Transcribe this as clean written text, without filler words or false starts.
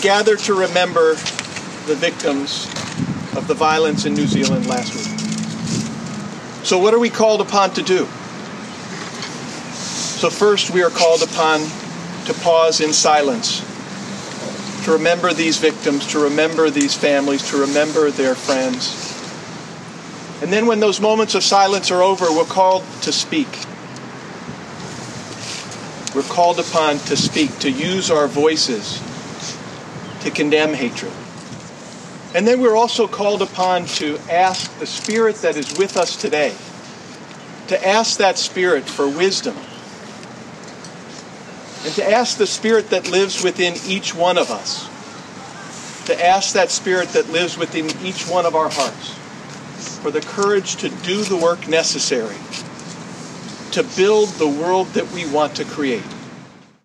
gather to remember the victims of the violence in New Zealand last week. So what are we called upon to do? So first, we are called upon to pause in silence, to remember these victims, to remember these families, to remember their friends. And then when those moments of silence are over, we're called to speak. We're called upon to speak, to use our voices to condemn hatred. And then we're also called upon to ask the Spirit that is with us today, to ask that Spirit for wisdom, and to ask the Spirit that lives within each one of us, to ask that Spirit that lives within each one of our hearts for the courage to do the work necessary to build the world that we want to create.